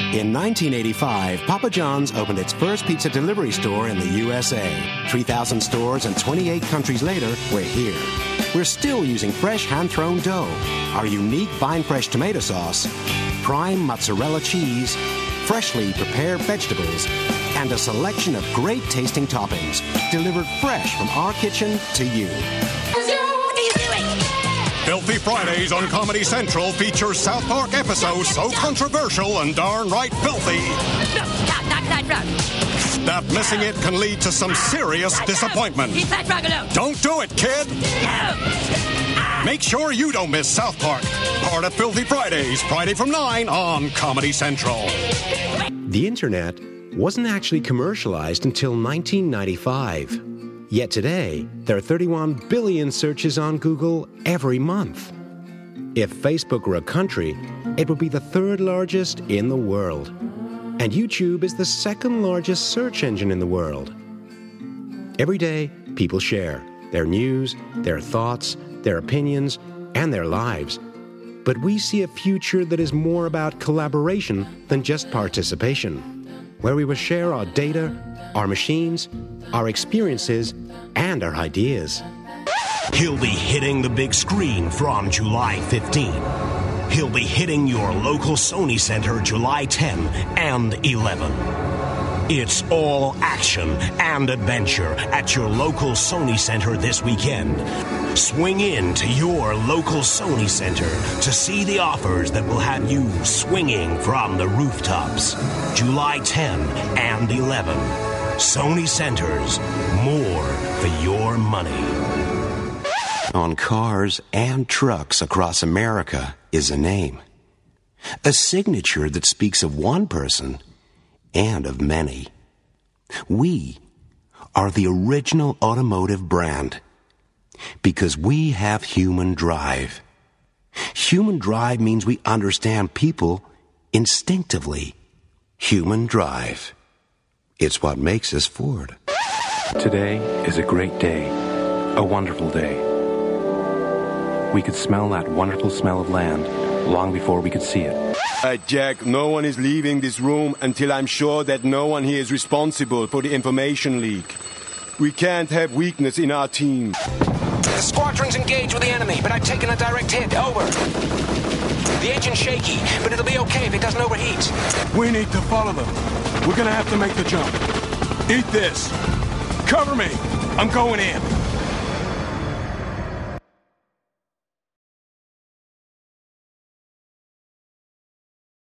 In 1985, Papa John's opened its first pizza delivery store in the USA. 3,000 stores and 28 countries later, we're here. We're still using fresh hand-thrown dough, our unique Vine Fresh tomato sauce, prime mozzarella cheese, freshly prepared vegetables, and a selection of great-tasting toppings delivered fresh from our kitchen to you. What are you doing? Filthy Fridays on Comedy Central features South Park episodes so controversial and darn right filthy that missing it can lead to some serious disappointment. Leave that frog alone. Don't do it, kid. No. Make sure you don't miss South Park. Part of Filthy Fridays, Friday from 9 on Comedy Central. The internet wasn't actually commercialized until 1995. Yet today, there are 31 billion searches on Google every month. If Facebook were a country, it would be the third largest in the world. And YouTube is the second largest search engine in the world. Every day, people share their news, their thoughts, their opinions, and their lives. But we see a future that is more about collaboration than just participation, where we will share our data, our machines, our experiences, and our ideas. He'll be hitting the big screen from July 15. He'll be hitting your local Sony Center July 10 and 11. It's all action and adventure at your local Sony Center this weekend. Swing in to your local Sony Center to see the offers that will have you swinging from the rooftops. July 10 and 11. Sony Centers, more for your money. On cars and trucks across America is a name. A signature that speaks of one person and of many. We are the original automotive brand because we have human drive. Human drive means we understand people instinctively. Human drive. It's what makes us Ford. Today is a great day, a wonderful day. We could smell that wonderful smell of land long before we could see it. Jack, no one is leaving this room until I'm sure that no one here is responsible for the information leak. We can't have weakness in our team. The squadron's engaged with the enemy, but I've taken a direct hit. Over. The engine's shaky, but it'll be okay if it doesn't overheat. We need to follow them. We're gonna have to make the jump. Eat this. Cover me. I'm going in.